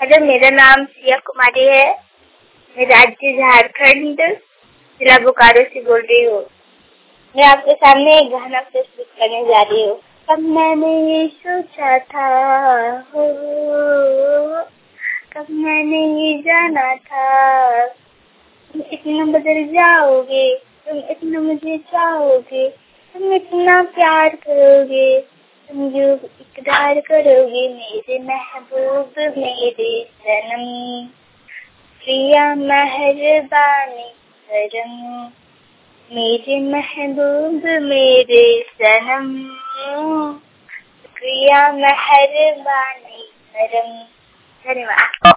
Hello, मेरा नाम सिया कुमारी है। मैं राज्य झारखंड, जिला बोकारो से बोल रही हूँ। मैं आपके सामने एक गाना प्रस्तुत करने जा रही हूँ। कब मैंने ये सोचा था, हो कब मैंने ये जाना था, तुम इतना बदल जाओगे, तुम इतना मुझे चाहोगे, तुम इतना प्यार करोगे, तुम जो इकरार करोगे मेरे महबूब मेरे सनम, प्रिया मेहरबानी करम, मेरे महबूब मेरे सनम, प्रिया मेहरबानी करम। धन्यवाद।